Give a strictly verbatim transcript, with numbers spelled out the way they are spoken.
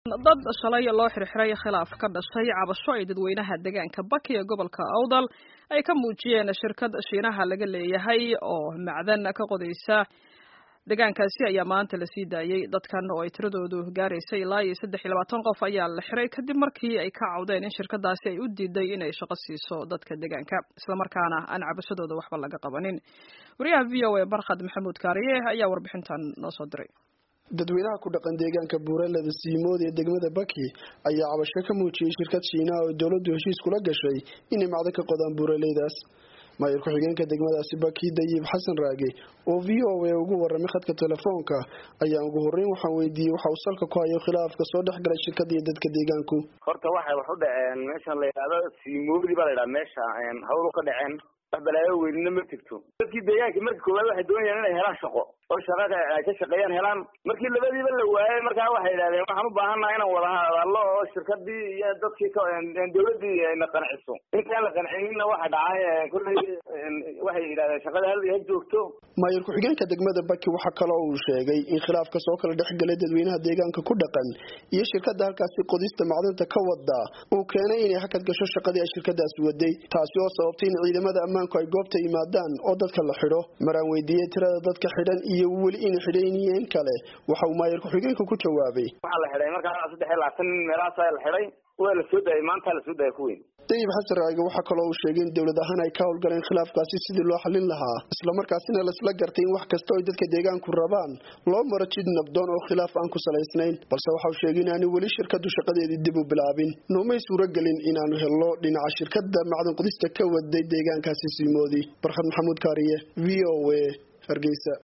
dad shalay loo xirxiray khilaaf ka dhashay cabasho ay dadweynaha deegaanka Baki ee gobolka Awdal ay ka muujiyeen shirkad Shiinaha laga leeyahay oo macdan ka qodaysa deegaankaasi ayaa maanta la sii daayay dadkan oo ay tiradoodu gaaraysay ilaa iyo saddex iyo labaatan qof ayaa la xiray kadib markii ay ka cawdeen in shirkadaasi ay u diiday inay shaqo siiso dadka deegaanka isla markaana aan cabashadooda waxba laga qabanin wariyaha V O A Barkhad Maxamuud Kaariye ayaa warbixintan noo soo diray dadweynaha ku dhaqan deegaanka Buuralada Siimood ee degmada Baki ayaa cabasho ka muujiyay shirkad Shiinaha oo dawladdu heshiis kula gashay inay macdan ka qodaan buuraleydaas maayir ku xigeenka degmadaasi Baki Dayib Xasan Raage oo V O A ugu waramay khadka telefoonka ayaa ugu horeyn waxaan weydiiyay waxa uu salka ku hayo khilaafka soo dhex galay shirkadda iyo dadka deegaanku horta waxay wax u dhaceen meeshan la yiraahdo Siimood baa la yiraahdaa meesha hawl ka dhaceen balaayo weynina ma tigto dadkii deegaanka markii koowaad waxay doonayaan inay helaan shaqo oo shaqada ay ka shaqeeyaan helaan markii labadiiba la waayay markaa waxay yiraahdeen waxaan u baahanahay inaan wada hadallo oo shirkadii iyo dadkii ka dawladii ay na qanciso intaan la qancinina waxa dhacay kulli waxay yiraahdeen shaqada hal ay joogto maayir ku xigeenka degmada Baki waxa kale oo uu sheegay in khilaafka soo kala dhex galay dadweynaha deegaanka ku dhaqan iyo shirkadda halkaasi qodista macdanta ka wada uu keenay inay hakad gasho shaqadii ay shirkadaasi waday taasi oo sababtay in ciidamada ammaanku ay goobta yimaadaan oo dadka la xidho maraan weydiiyay tirada dadka xidhan iyo wali in xidhaynayeen kale waxa uu maayir ku xigeenka ku jawaabay waxa la xidhay markaa saddex iyo labaatan meelaas ay la xidhay waa la soo daayay maanta la soo daayay ku weyn Dayib Xasan Raage waxa kale oo uu sheegay in dawlad ahaan ay ka howlgaleen khilaafkaasi sidii loo xalin lahaa isla markaasina la isla gartay in wax kasta oo dadka deegaanku rabaan loo maro jid nabdoon oo khilaaf aan ku salaysnayn balse waxa uu sheegay in aan wali shirkadu shaqadeedii dib u bilaabin noomay suuragelin in aanu helno dhinaca shirkadda macdan qodista ka waday deegaankaasi Siimoodi Barkhad Maxamuud Kaariye V O A Hargeysa.